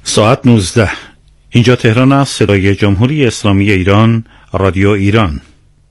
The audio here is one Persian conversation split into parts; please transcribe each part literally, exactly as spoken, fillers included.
ساعت نوزده. اینجا تهران است. صدای جمهوری اسلامی ایران، رادیو ایران.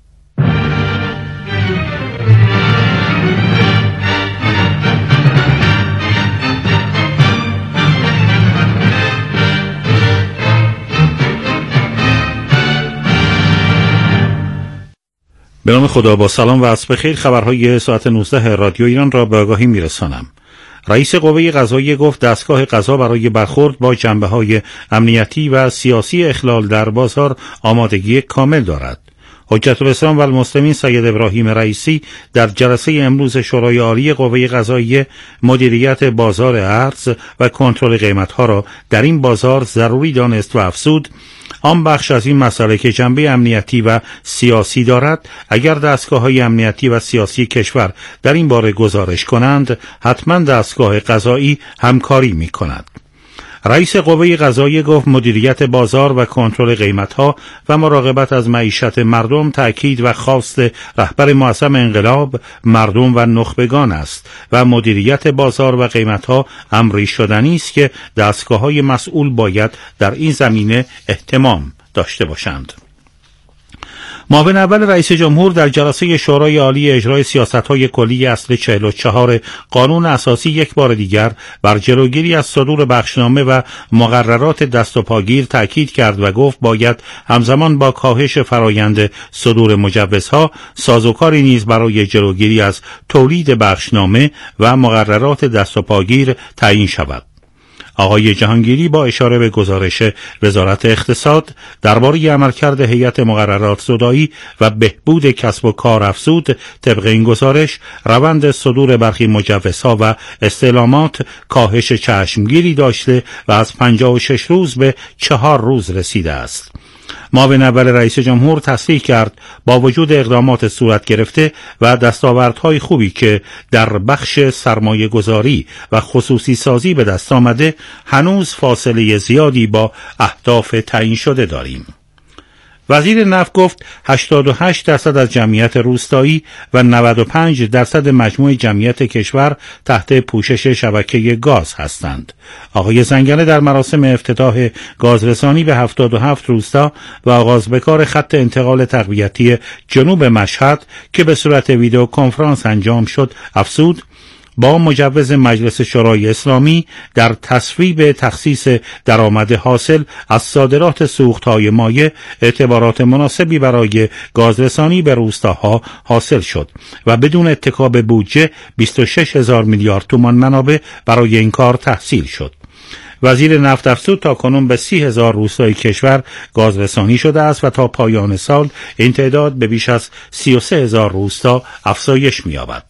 به نام خدا، با سلام و عصر بخیر. خبرهای ساعت نوزده رادیو ایران را به آگاهی میرسانم. رئیس قوه قضاییه گفت دستگاه قضا برای برخورد با جنبه‌های امنیتی و سیاسی اخلال در بازار آمادگی کامل دارد. حجت الاسلام و المسلمین سید ابراهیم رئیسی در جلسه امروز شورای عالی قوه قضاییه مدیریت بازار ارز و کنترل قیمت‌ها را در این بازار ضروری دانست و افزود آن بخش از این مسئله که جنبه امنیتی و سیاسی دارد، اگر دستگاه‌های امنیتی و سیاسی کشور در این باره گزارش کنند، حتما دستگاه قضایی همکاری می‌کند. رئیس قوه قضاییه گفت مدیریت بازار و کنترل قیمت‌ها و مراقبت از معیشت مردم تأکید و خواست رهبر معظم انقلاب مردم و نخبگان است و مدیریت بازار و قیمت‌ها امری شدنی است که دستگاه‌های مسئول باید در این زمینه اهتمام داشته باشند. معاون اول رئیس جمهور در جلسه شورای عالی اجرای سیاست‌های کلی اصل چهل و چهار قانون اساسی یک بار دیگر بر جلوگیری از صدور بخشنامه و مقررات دست و پاگیر تأکید کرد و گفت باید همزمان با کاهش فرایند صدور مجوزها سازوکاری نیز برای جلوگیری از تولید بخشنامه و مقررات دست و پاگیر تعیین شود. آقای جهانگیری با اشاره به گزارش وزارت اقتصاد درباره عملکرد هیئت مقررات زدایی و بهبود کسب و کار افزود، طبق این گزارش روند صدور برخی مجوزها و استعلامات کاهش چشمگیری داشته و از پنجاه و شش روز به چهار روز رسیده است. معاون اول رئیس جمهور تصریح کرد با وجود اقدامات صورت گرفته و دستاوردهای خوبی که در بخش سرمایه گذاری و خصوصی سازی به دست آمده، هنوز فاصله زیادی با اهداف تعیین شده داریم. وزیر نفت گفت هشتاد و هشت درصد از جمعیت روستایی و نود و پنج درصد مجموع جمعیت کشور تحت پوشش شبکه گاز هستند. آقای زنگنه در مراسم افتتاح گازرسانی به هفتاد و هفت روستا و آغاز به کار خط انتقال تقویتی جنوب مشهد که به صورت ویدیو کنفرانس انجام شد افزود با مجوز مجلس شورای اسلامی در تصویب تخصیص درآمد حاصل از صادرات سوختهای مایع اعتبارات مناسبی برای گازرسانی به روستاها حاصل شد و بدون اتکا به بودجه بیست و شش هزار میلیارد تومان منابع برای این کار تحصیل شد. وزیر نفت افزود تاکنون به سی هزار روستای کشور گازرسانی شده است و تا پایان سال این تعداد به بیش از سی و سه هزار روستا افزایش می‌یابد.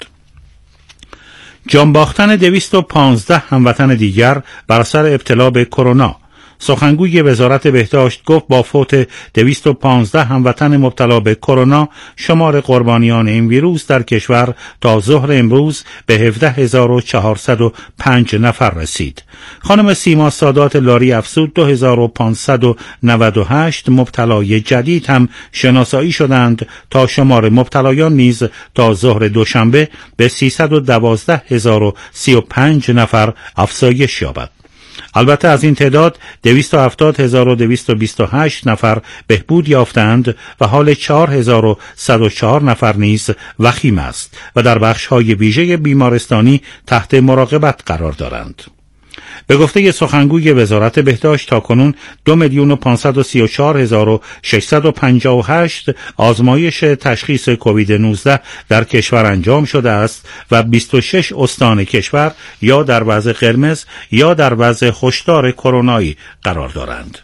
جان باختن دویست و پانزده هموطن دیگر بر اثر ابتلا به کرونا. سخنگوی وزارت بهداشت گفت با فوت دویست و پانزده هموطن مبتلا به کرونا، شمار قربانیان این ویروس در کشور تا ظهر امروز به هفده هزار و چهارصد و پنج نفر رسید. خانم سیما سادات لاری افزود دو هزار و پانصد و نود و هشت مبتلای جدید هم شناسایی شدند تا شمار مبتلایان نیز تا ظهر دوشنبه به سیصد و دوازده هزار و سی و پنج نفر افزایش یابد. البته از این تعداد دویست و هفتاد هزار و دویست و بیست و هشت نفر بهبود یافتند و حال چهار هزار و صد و چهار نفر نیز وخیم است و در بخش‌های ویژه بیمارستانی تحت مراقبت قرار دارند. به گفته سخنگوی وزارت بهداشت تاکنون دو میلیون و پانصد و سی و چهار هزار و ششصد و پنجاه و هشت آزمایش تشخیص کووید نوزده در کشور انجام شده است و بیست و شش استان کشور یا در وضع قرمز یا در وضع هشدار کرونایی قرار دارند.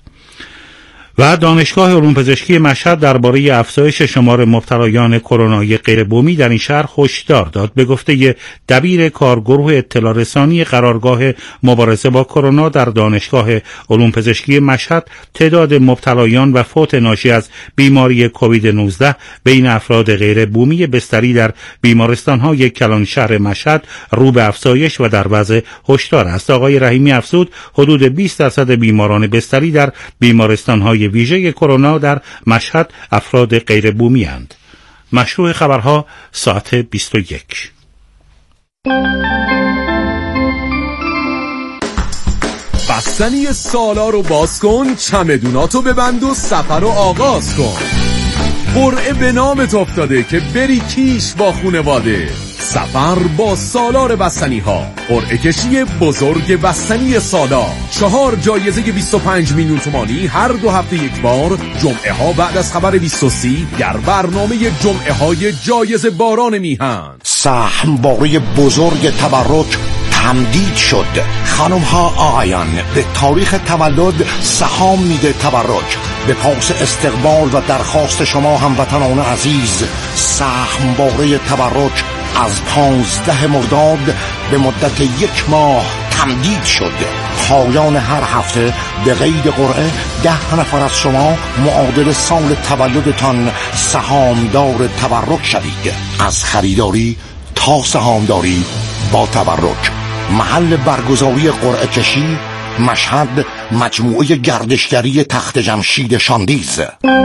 و دانشگاه علوم پزشکی مشهد درباره افزایش شمار مبتلایان کرونای غیربومی در این شهر هشدار داد. به گفته دبیر کارگروه اطلاع رسانی قرارگاه مبارزه با کرونا در دانشگاه علوم پزشکی مشهد، تعداد مبتلایان و فوت ناشی از بیماری کووید نوزده بین افراد غیربومی بستری در بیمارستان‌های کلان شهر مشهد رو به افزایش و در وضع هشدار است. آقای رحیمی افزود حدود بیست درصد بیماران بستری در بیمارستان‌های ویژه کرونا در مشهد افراد غیر بومی اند. مشروع خبرها ساعت بیست و یک. بستنی سالار رو باز کن، چمدوناتو ببند و سفر رو آغاز کن. قرعه به نامت افتاده که بری کیش با خونواده. سفر با سالار بستنی ها. قرعه کشی بزرگ بستنی سالار. چهار جایزه بیست و پنج میلیون تومانی هر دو هفته یک بار. جمعه ها بعد از خبر بیست و سه در برنامه جمعه های جایزه باران میهن. سهم باری بزرگ تبرک تمدید شد. خانم ها آقایان، به تاریخ تولد سهام میده تبرک. به پاس استقبال و درخواست شما هموطنان عزیز، سهم باری تبرک از پانزده مرداد به مدت یک ماه تمدید شد. پایان هر هفته به قید قرعه ده نفر از شما معادل سال تولدتان سهامدار تبرک شوید. از خریداری تا سهامداری با تبرک. محل برگزاری قرعه کشی مشهد، مجموعه گردشگری تخت جمشید شاندیز.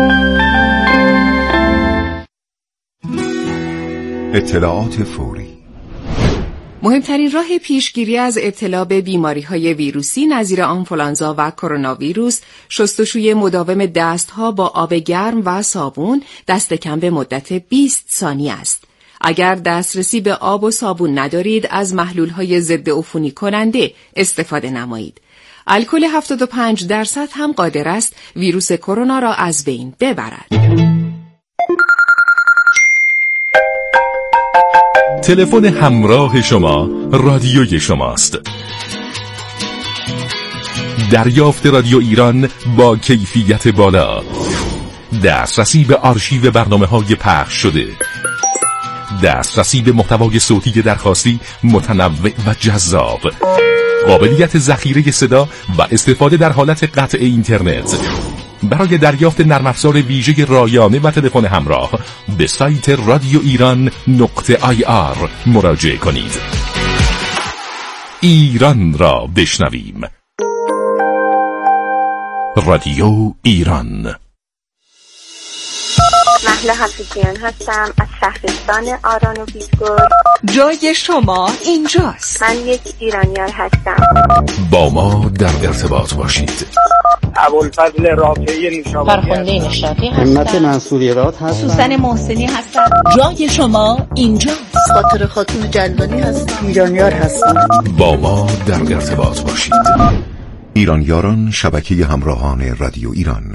اطلاعات فوری. مهمترین راه پیشگیری از ابتلا به بیماری‌های ویروسی نظیر آنفولانزا و کرونا ویروس، شستشوی مداوم دست‌ها با آب گرم و صابون دست کم به مدت بیست ثانیه است. اگر دسترسی به آب و صابون ندارید، از محلول‌های ضد عفونی کننده استفاده نمایید. الکل هفتاد و پنج درصد هم قادر است ویروس کرونا را از بین ببرد. تلفن همراه شما رادیوی شماست. دریافت رادیو ایران با کیفیت بالا، دسترسی به آرشیو برنامه‌های پخش شده، دسترسی به محتوای صوتی درخواستی متنوع و جذاب، قابلیت ذخیره صدا و استفاده در حالت قطع اینترنت. برای دریافت نرم افزار ویژه رایانه و تلفن همراه به سایت رادیو ایران نقطه آی آر مراجعه کنید. ایران را بشنویم. رادیو ایران. مهلا حفیظیان هستم از شهرستان آران و بیزگل. جای شما اینجاست. من یک ایرانیار هستم. با ما در ارتباط باشید. ابوالفضل رافعی نوشابادی فرخنده نشاطی هستم. همت منصوریرات هستم. سوسن محسنی هستم. جای شما اینجاست. خاطر خاتون جلوانی هستم. ایرانیار هستم. با ما در ارتباط باشید. ایرانیاران، شبکه همراهان رادیو ایران.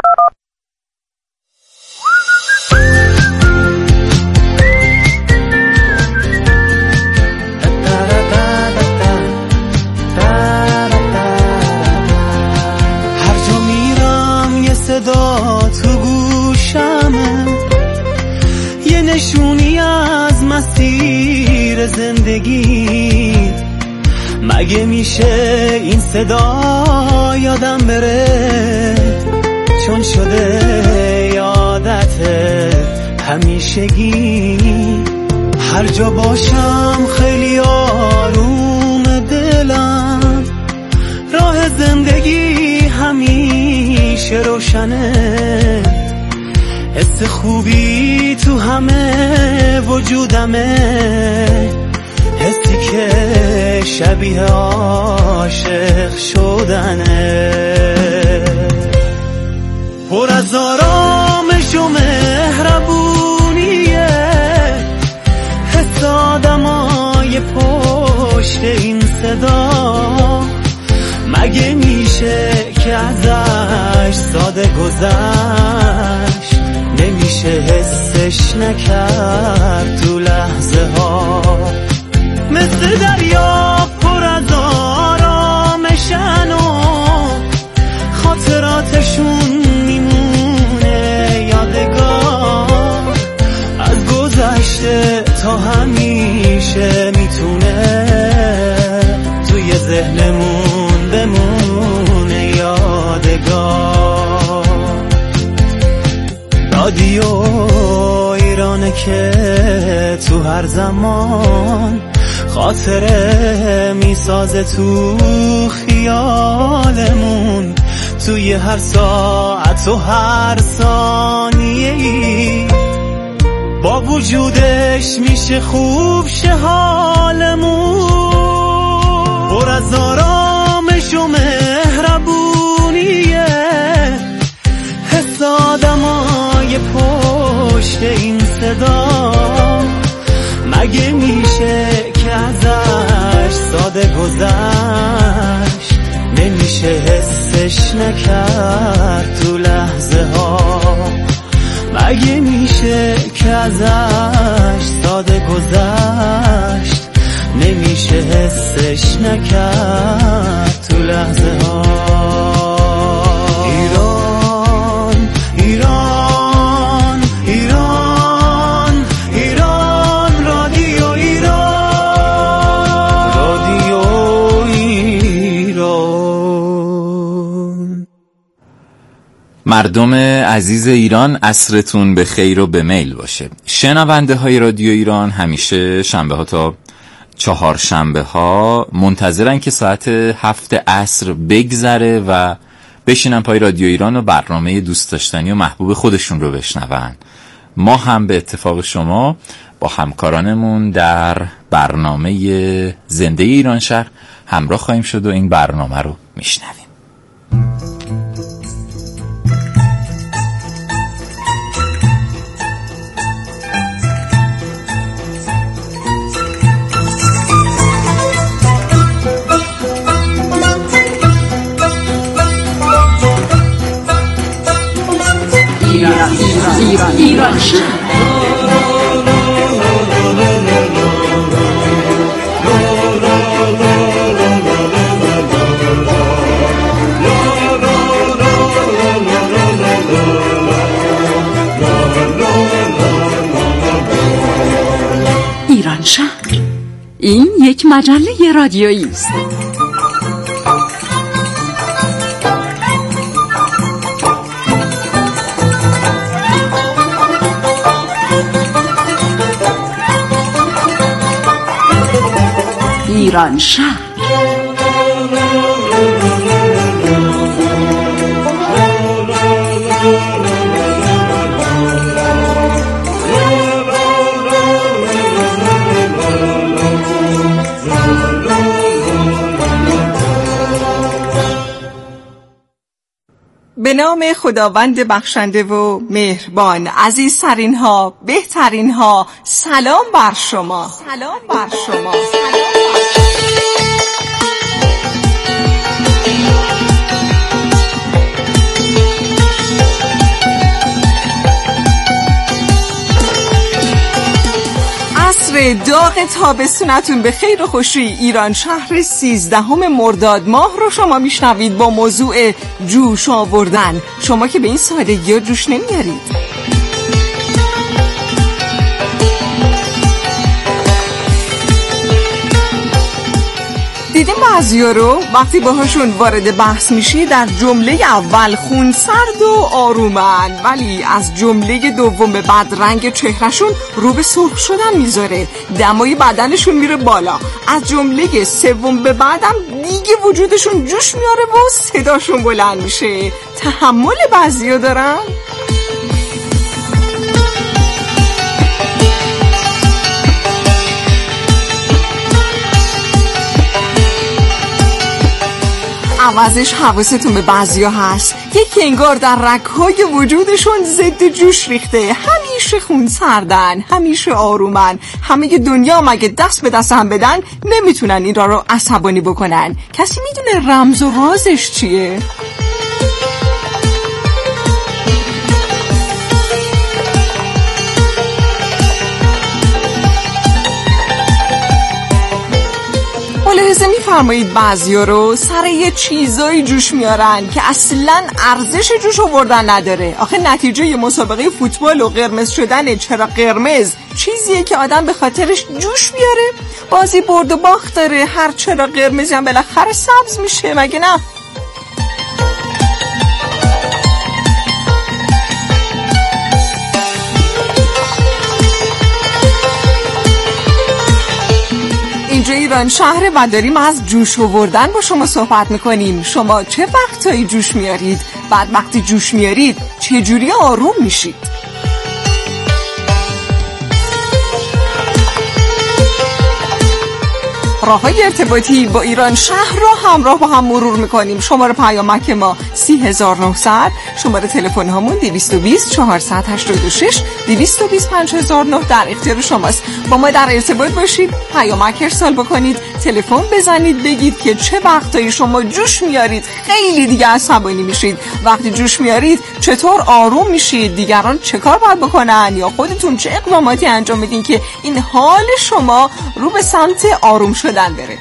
صدا تو گوشمه، یه نشونی از مسیر زندگی. مگه میشه این صدا یادم بره، چون شده یادت همیشگی. هر جا باشم خیلی آروم دلم، راه زندگی همیشه روشنه. حس خوبی تو همه وجودمه، حسی که شبیه عاشق شدنه. پر از آرامش و مهربونیه، حس آدمای پشت این صدا. مگه میشه که ازش ساده گذشت، نمیشه حسش نکرد تو لحظه ها. مثل دریا پر از آرامشن و خاطراتشون میمونه یادگار. از گذشته تا همیشه میتونه توی ذهنمون بمونه یادگار. رادیو ایرانه که تو هر زمان خاطره میسازه تو خیالمون. توی هر ساعت و هر ثانیه‌ای با وجودش میشه خوب شه حالمون. پر از آرامش و میشه که ازش ساده گذشت، نمیشه حسش نکرد تو لحظه ها. مگه میشه که ازش ساده گذشت، نمیشه حسش نکرد تو لحظه ها. ایران ایران ایران ایران رادیو ایران رادیو ایران. مردم عزیز ایران، عصرتون به خیر و به میل باشه. شنونده های رادیو ایران همیشه شنبه ها تا چهار شنبه ها منتظرن که ساعت هفت عصر بگذره و بشینن پای رادیو ایران و برنامه دوست داشتنی و محبوب خودشون رو بشنون. ما هم به اتفاق شما با همکارانمون در برنامه زنده ایران شهر همراه خواهیم شد و این برنامه رو میشنویم. ایران ایران ایران ایران شهر. این یک مجله رادیویی است. ایران شهر. به نام خداوند بخشنده و مهربان. عزیزترین ها، بهترین ها، سلام بر شما. سلام بر شما. عصر داغ تابستونتون به خیر و خوشی. ایران شهر سیزدهم مرداد ماه رو شما میشنوید با موضوع جوش آوردن. شما که به این سادگی ها جوش نمیارید. دیدیم بعضیا رو وقتی باهاشون وارد بحث میشی در جمله اول خون سرد و آرومن، ولی از جمله دوم به بعد رنگ چهرهشون رو به سرخ شدن میذاره، دمای بدنشون میره بالا. از جمله سوم به بعدم دیگه وجودشون جوش میاره و صداشون بلند میشه. تحمل بعضیا دارن؟ عوضش حواستون به بعضیا هست یکی انگار در رگ‌های وجودشون ضد جوش ریخته، همیشه خون سردن، همیشه آرومن، همه دنیا مگه دست به دست هم بدن نمیتونن این را رو عصبانی بکنن. کسی میدونه رمز و رازش چیه؟ ملاحظه می‌فرمایید بعضیا رو سر یه چیزایی جوش میارن که اصلاً ارزش جوش آوردن نداره. آخه نتیجه یه مسابقه فوتبال و قرمز شدن چرا قرمز چیزیه که آدم به خاطرش جوش بیاره؟ بازی برد و باخت داره، هر چرا قرمزی هم بالاخره سبز میشه، مگه نه؟ اینجا ایران شهر و داریم از جوش آوردن با شما صحبت میکنیم. شما چه وقتایی جوش میارید؟ بعد وقتی جوش میارید چه جوری آروم میشید؟ راههای ارتباطی با ایران شهر را همراه با هم مرور میکنیم. شماره پیامک ما سی هزار و نهصد، شماره تلفن هامون دویست و بیست چهارصد و هشتاد و شش، دویست و بیست پنج هزار و نه در اختیار شماست. با ما در ارتباط باشید، پیامک ارسال بکنید، تلفن بزنید، بگید که چه وقتایی شما جوش میارید، خیلی دیگه عصبانی میشید. وقتی جوش میارید چطور آروم میشید، دیگران چه کار باید بکنن، یا خودتون چه اقداماتی انجام میدین که این حال شما رو به سمت آروم شدن بره.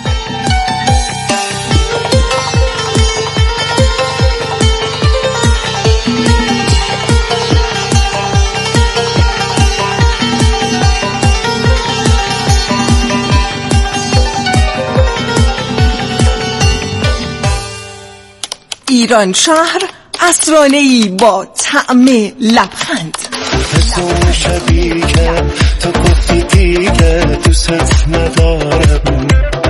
ایران شهر، عصرانه‌ای با طعم لبخند. حسون شبیه که تو گفتی دیگه دوست ندارم،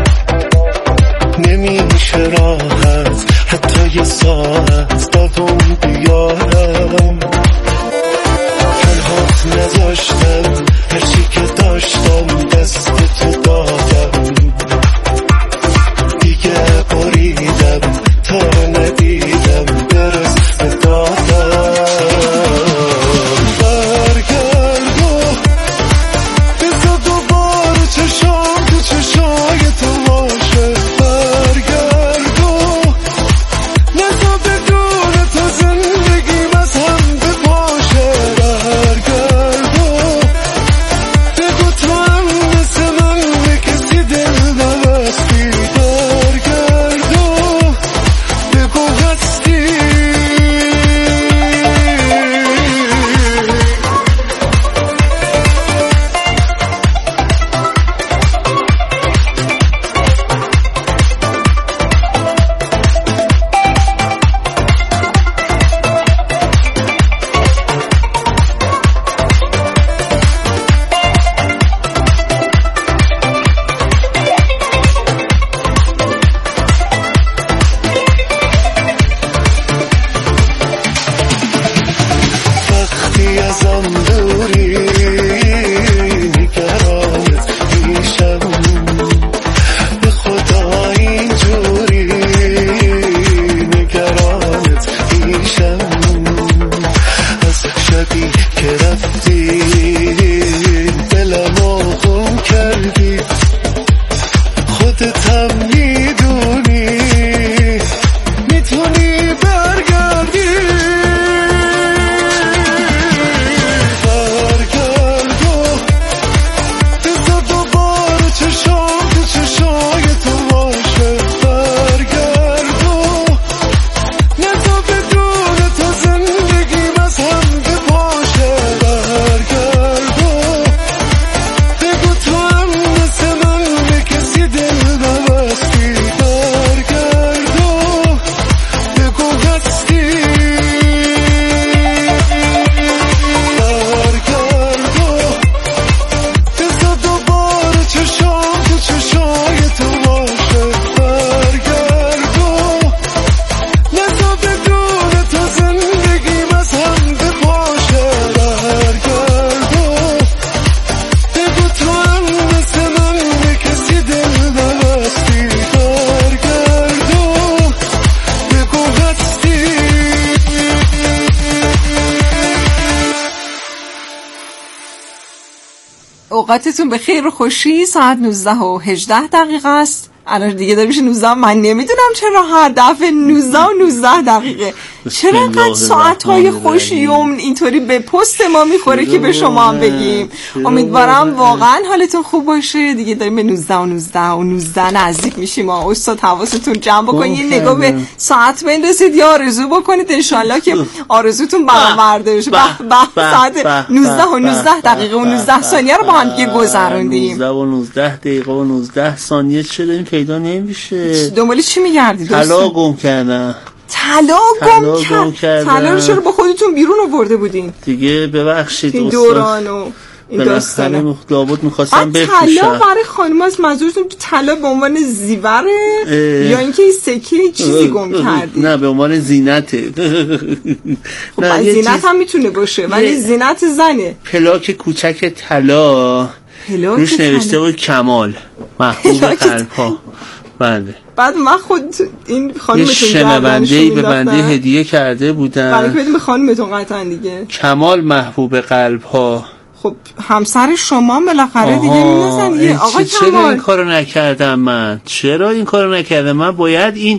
نمیشه راحت حتی یه ساعت باتون بیارم. تنهات نذاشتم، هرچی که داشتم دست تو دادم، دیگه بریدم تا ندیدم برس به دادم. اوقاتتون به خیر و خوشی. ساعت نوزده و هجده دقیقه است. الان دیگه داره میشه نوزده. من نمیدونم چرا هر دفعه نوزده و نوزده دقیقه چرا انقدر ساعتهای خوش یوم اینطوری به پست ما میخوره که به شما هم بگیم. امیدوارم واقعا حالتون خوب باشه. دیگه داریم به نوزده و نوزده و نوزده نزدیک میشیم. استاد حواستون جمع بکنید، یه نگاه به ساعت بندازید یا آرزو بکنید انشالله که آرزوتون برآورده بشه. به به ساعت نوزده و نوزده دقیقه و نوزده ثانیه رو با هم دیگه گذروندیم. نوزده و نوزده دقیقه و نوزده ثانیه چه داریم پیدا نمیشه. دنبال چی میگردید؟ طلا گم کردن. طلا گم کردن. طلا رو چرا با خودتون بیرون آورده بودین؟ دیگه ببخشید این دورانو این داستانه مخلابات میخواستم بفروشم. طلا برای خانم هست. منظورتون طلا به عنوان زیوره یا اینکه سکه چیزی گم کردی؟ نه به عنوان زینته. خب زینت هم میتونه باشه ولی زینت زنه. پلاک کوچک طلا روش نوشته بود کمال محبوب قلب‌ها. بله. بعد من خود این خانومتون شنونده‌ای به بنده هدیه کرده بودن. برای که بدیم به خانومتون قطعا دیگه. کمال محبوب قلب‌ها. خب همسر شما بالاخره دیگه می‌نازن دیگه. آقا چرا کمال این کارو نکردم من؟ چرا این کارو نکردم؟ من باید این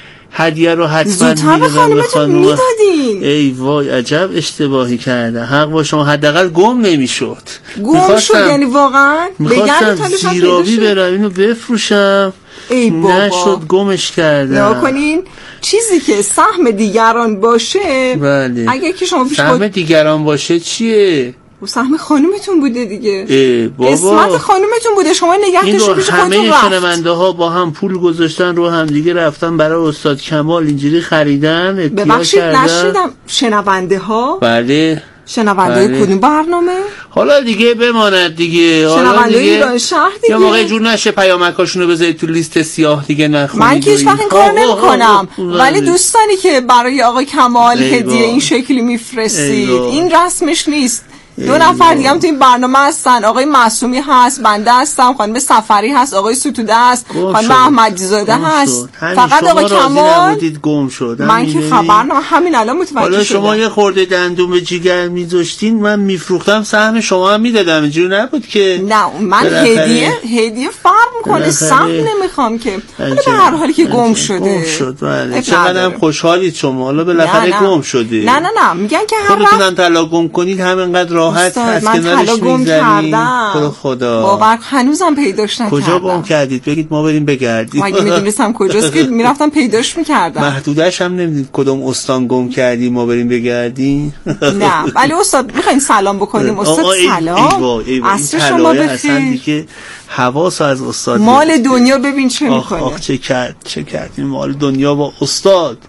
هدیه رو حتما میدادم به خانومتون میدادین. ای وای عجب اشتباهی کرده. حق با شما، حداقل گم نمیشد. گم شد یعنی واقعا میخواستم زیرابی برم اینو بفروشم. ای بابا نشد، گمش کردم. نکنین چیزی که سهم دیگران باشه. بله. اگه که شما پیش سهم دیگران باشه چیه؟ و سهم خانومتون بوده دیگه. ای بابا اسمت خانومتون بوده، شما نگه داشتید پیش خودتون رفت. همه شنونده ها با هم پول گذاشتن رو هم دیگه، رفتن برای استاد کمال اینجوری خریدن، اتیا ببخشید کردن. نشیدم. شنونده ها؟ بله. شنونده بله. کدوم برنامه؟ حالا دیگه بماند دیگه. شنونده ایران شهر دیگه. یا موقع جور نشه پیامکاشونو بذارید تو لیست سیاه دیگه نخونید. من که هیچ وقت این کار نمی‌کنم، ولی دوستانی که برای آقای کمال هدیه این شکلی میفرستید این رسمش نیست. دو نفر دیگه هم تو این برنامه هستن، آقای معصومی هست، بنده هستم، خانم سفری هست، آقای ستوده هست، خانم احمدی‌زاده هست. فقط آقای کمال گم شد. من که خبر نه، همین الان متوجه شدم. حالا شما یه خورده دندون به جیگر می‌ذاشتین من میفروختم، سهم شما هم میدادم. اینجوری نبود که نه من هدیه هدیه فرق میکنه، سهم نمیخوام که. ولی به هر حالی که گم شده گم شد. بله چقدرم خوشحالید شما. حالا بالاخره گم شده. نه نه نه میگن که هر خودتون طلا گم کنید همینقدر راحت هست که طلا گم کردم. خدا باور هنوزم پیداش نکردم. کجا گم کردید؟ بگید ما بریم بگردیم. مگه میدونستم کجاست که میرفتم پیداش میکردم. محدودش هم نمیدید کدوم استان گم کردیم ما بریم بگردیم. نه ولی استاد میخواین سلام بکنیم. استاد سلام، عصر شما بخیر. حواس از استاد مال دنیا ببین چه میکنه. آخ چه کرد چه کرد این مال دنیا با استاد.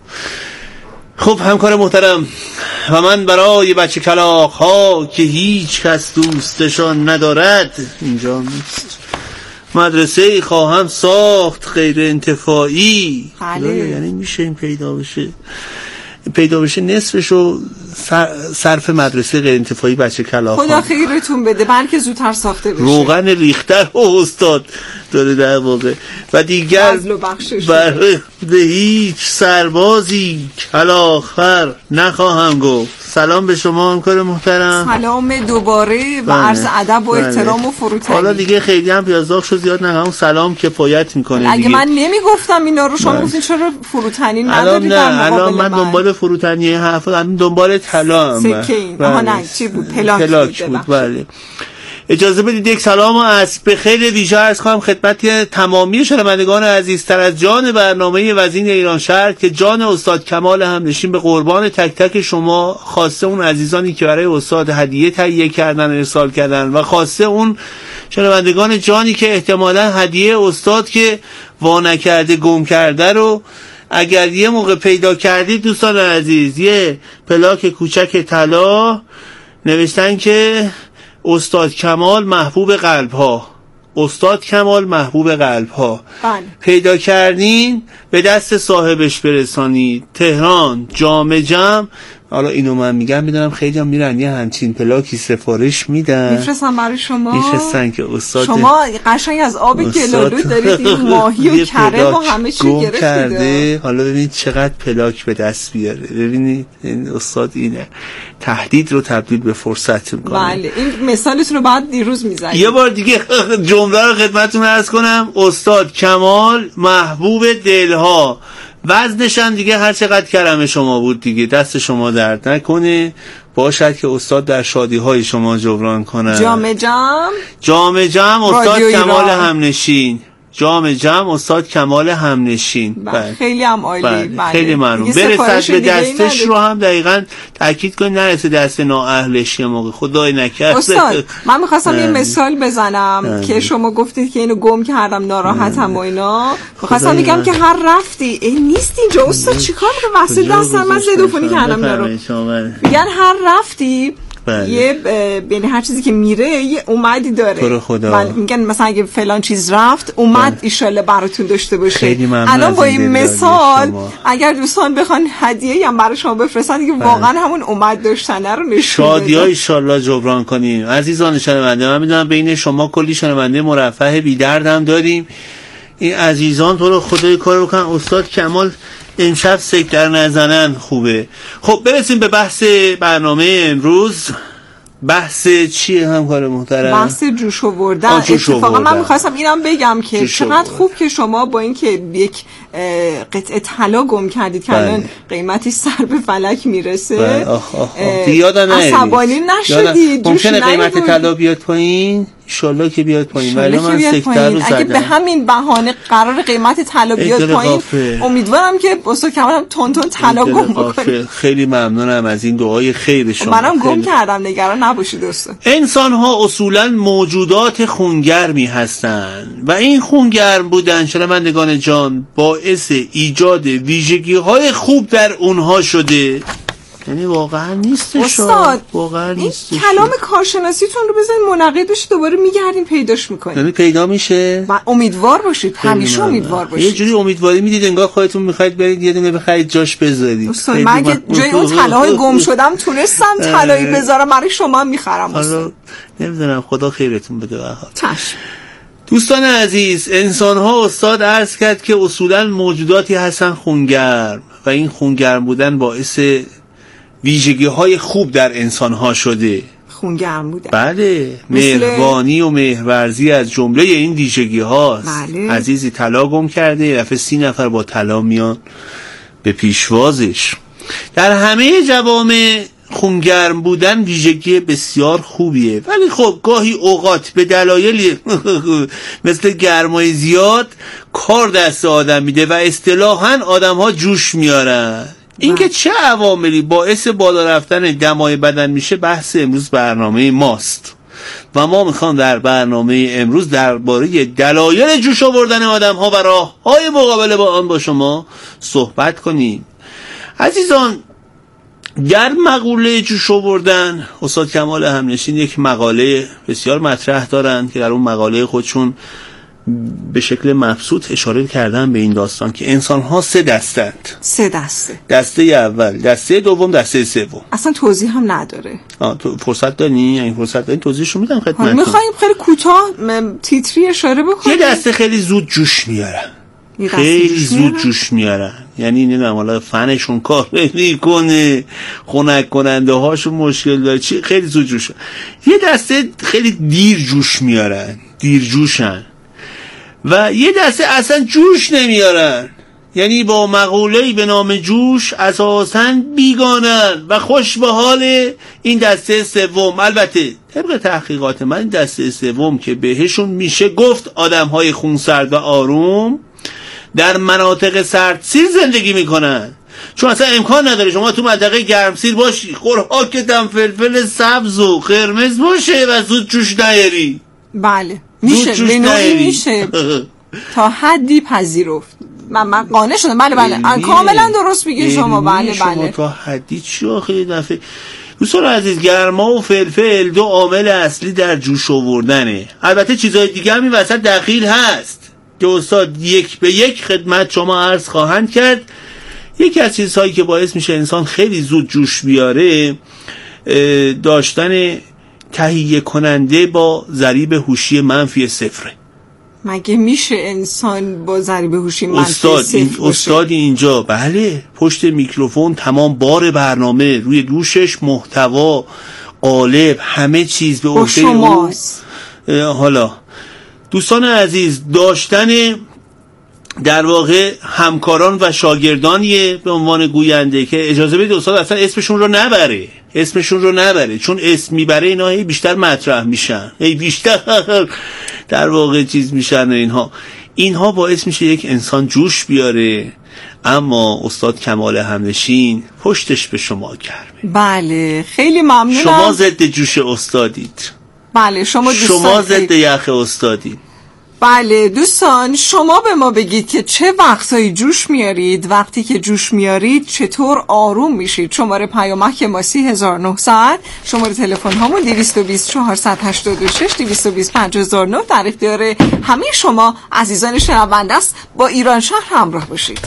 خب همکار محترم، و من برای بچه کلاغ ها که هیچ کس دوستشان ندارد اینجا نیست مدرسه خواهم ساخت غیر انتفاعی. یعنی میشه این پیدا بشه پیدا بشه نصفشو صرف مدرسه غیر انتفاعی بچه کلاغ. خدا خیرتون بده، بلکه زودتر ساخته بشه. روغن ریختر و استاد داره در واقع. و دیگر برای به هیچ سربازی کلاغ‌فر نخواهم گفت. سلام به شما همکار محترم. سلام دوباره و عرض ادب و احترام و فروتنی. حالا دیگه خیلی هم پیازداغشو زیاد نگم، سلام کفایت میکنه اگه دیگه. من نمیگفتم اینا رو شما گفتین چرا فروتنی نداری؟ نه الان من دنبال فروتنی حرف من دنبال طلا ام. سکین. آها نه چی بود؟ پلاک, پلاک بود. بله. اجازه بدید یک سلام و از به خیر ویژه عرض کنم خدمت تمامی شنوندگان عزیزتر از جان برنامه وزین ایران شهر که جان استاد کمال همنشین به قربان تک تک شما، خواسته اون عزیزانی که برای استاد هدیه تهیه کردن ارسال کردن و خواسته اون شنوندگان جانی که احتمالاً هدیه استاد که وا نکرده گم کرده رو اگر یه موقع پیدا کردید دوستان عزیز، یه پلاک کوچک طلا نوشتن که استاد کمال محبوب قلب ها، استاد کمال محبوب قلب ها. پیدا کردین به دست صاحبش برسانید. تهران جام جم. حالا اینو من میگم میدونم خیلی هم میرن یه همچین پلاکی سفارش میدن میفرستن برای شما. میفرستن که استاد شما قشنگ از آب گلالود دارید این ماهی و کره و همه چی گرفتید. حالا ببینید چقدر پلاک به دست بیاره. ببینید این استاد اینه تهدید رو تبدیل به فرصت میکنه. بله این مثالتون رو بعد دیروز میزنید. یه بار دیگه جمله رو خدمتتون عرض کنم. استاد کمال محبوب دلها. وزنشان دیگه هر چقدر کرم شما بود دیگه دست شما درد نکنه. باشد که استاد در شادی های شما جبران کنه. جام جم جام جم استاد کمال همنشین. جام جم استاد کمال همنشین. بله خیلی هم عالی. بله خیلی ممنون. برسد به دستش رو هم دقیقاً تاکید کنید نرسه دست نااهلش یه موقع خدای نکرده. استاد من می‌خواستم یه مثال بزنم که شما گفتید که اینو گم کردم ناراحتم و اینا. می‌خواستم بگم که هر رفتی این نیست اینجا استاد چیکار می‌کنی؟ واسه دستم من زدوفونی کردم دارم. میگن هر رفتی بله. یه یعنی هر چیزی که میره یه اومدی داره. تو رو خدا. من میگن مثلا اگه فلان چیز رفت اومد ایشالله براتون داشته باشه. خیلی ممنون. الان با این مثال اگر دوستان بخوان هدیه‌ای هم برای شما بفرستن که واقعا همون اومد داشتنه رو نشون شادی‌ها ایشالله جبران کنیم. عزیزان شنونده، من میدونم بین شما کلی شنونده مرفه بی دردم داریم. این عزیزان تو رو خدای کار بکن. استاد کمال امشب سکتر نزنن خوبه. خب برسیم به بحث برنامه امروز. بحث چیه همکار محترم؟ بحث جوش آوردن. اتفاقا من می‌خواستم اینم بگم که چقدر خوب که شما با اینکه یک قطعه طلا گم کردید که الان قیمتش سر به فلک میرسه، آخ آخ آخ. یادم نمیاد. عصبانی نشدید. ممکنه قیمت طلا بیاد پایین؟ انشالله که بیاد پایین. ولی من سکتر رو زدم. اگه به همین بهانه قرار قیمت طلا بیاد پایین، امیدوارم که استاد کمال هم تون تون طلا گم بکنه. خیلی ممنونم از این دعای خیر شما. منم گم کردم، نگران نباشید دوستان. انسان ها اصولا موجودات خونگرمی هستند و این خونگرم بودن شنوندگان جان باعث ایجاد ویژگی های خوب در اونها شده. یعنی واقعا نیستش استاد. واقعا نیستش. کلام کارشناسیتون رو بزنید منقدش دوباره میگردیم پیداش میکنیم. یعنی پیدا میشه. و امیدوار باشید، همیشه امیدوار باشید. یه جوری امیدواری میدید انگار خودتون میخواید برید یه دونه بخرید جاش بذارید. استاد من اگه جای اون طلاهای گم شدم تونستم طلایی بذارم برای شما میخرم. حالا نمیدونم، خدا خیرتون بده. چشم. دوستان عزیز، انسان ها استاد عرض کرد که اصولا موجوداتی هستن خونگرم و این خونگرم بودن باعث ویژگی های خوب در انسان ها شده. خونگرم بودن. بله، مهربانی و مهرورزی از جمله این ویژگی هاست. بله. عزیزی طلا گم کرده، یه دفعه سی نفر با طلا میان به پیشوازش. در همه جوامع خونگرم بودن ویژگی بسیار خوبیه، ولی خب گاهی اوقات به دلایلی مثل گرمای زیاد کار دست آدم میده و اصطلاحاً آدم ها جوش میارن. اینکه چه عواملی باعث بالا رفتن دمای بدن میشه بحث امروز برنامه ماست و ما میخوام در برنامه امروز درباره دلایل جوش آوردن آدم ها و راه‌های مقابله با آن با شما صحبت کنیم. عزیزان، در مقوله جوش آوردن استاد کمال همنشین یک مقاله بسیار مطرح دارن که در اون مقاله خودشون به شکل مبسوط اشاره کردن به این داستان که انسان ها سه دستند. سه دسته. دسته اول، دسته دوم، دسته سوم. اصلا توضیح هم نداره. آه تو فرصت داری؟ این فرصت داری توضیحشو میدم خدمتتون. میخوایم خیلی کوتاه تیتری اشاره بکنیم. یه دسته خیلی زود جوش میارن. خیلی زود جوش میارن. یعنی نمیدونم حالا فنشون کار نمیکنه، خنک کننده هاشون مشکل داره، چی خیلی زود جوش. یه دسته خیلی دیر جوش میارن، دیر جوشن. و یه دسته اصلا جوش نمیارن، یعنی با مقوله‌ای به نام جوش اساساً بیگانن و خوش به حال این دسته سوم. البته طبق تحقیقات من این دسته سوم که بهشون میشه گفت آدم‌های خونسرد و آروم در مناطق سردسیر زندگی میکنن، چون اصلا امکان نداره شما تو منطقه گرمسیر باشی، خوراکت هم فلفل سبز و قرمز باشه و زود جوش نیاری. بله میشه، به نوعی میشه تا حدی پذیرفت. من من قانع شدم. بله بله کاملا درست میگی شما. بله شما بله تا حدی چی آخه دفعه. دوستان عزیز، گرما و فلفل دو عامل اصلی در جوش آوردنه. البته چیزای دیگه هم این وسط دخیل هست که استاد یک به یک خدمت شما عرض خواهند کرد. یکی از چیزهایی که باعث میشه انسان خیلی زود جوش بیاره داشتن تهیه کننده با ضریب هوشی منفی صفره. مگه میشه انسان با ضریب هوشی منفی استاد صفر این استاد اینجا بله پشت میکروفون تمام بار برنامه روی دوشش محتوا قالب همه چیز به عهده شماست. حالا دوستان عزیز، داشتن در واقع همکاران و شاگردانیه به عنوان گوینده که اجازه بدید استاد اصلا اسمشون رو نبره اسمشون رو نبره چون اسم میبره اینا هی بیشتر مطرح میشن، هی بیشتر در واقع چیز میشن. اینها اینها باعث میشه یک انسان جوش بیاره. اما استاد کمال همنشین پشتش به شما گرمه. بله خیلی ممنونم. شما ضد جوش استادید. بله شما شما ضد یخ استادید. بله دوستان، شما به ما بگید که چه وقتایی جوش میارید، وقتی که جوش میارید چطور آروم میشید. شماره پیامک ما سی هزار و نهصد، شماره تلفن هامون دویست و بیست چهارصد هشتاد و شش دویست و بیست پنج هزار و نه در اختیار همه شما عزیزان شنونده است. با ایران شهر همراه باشید.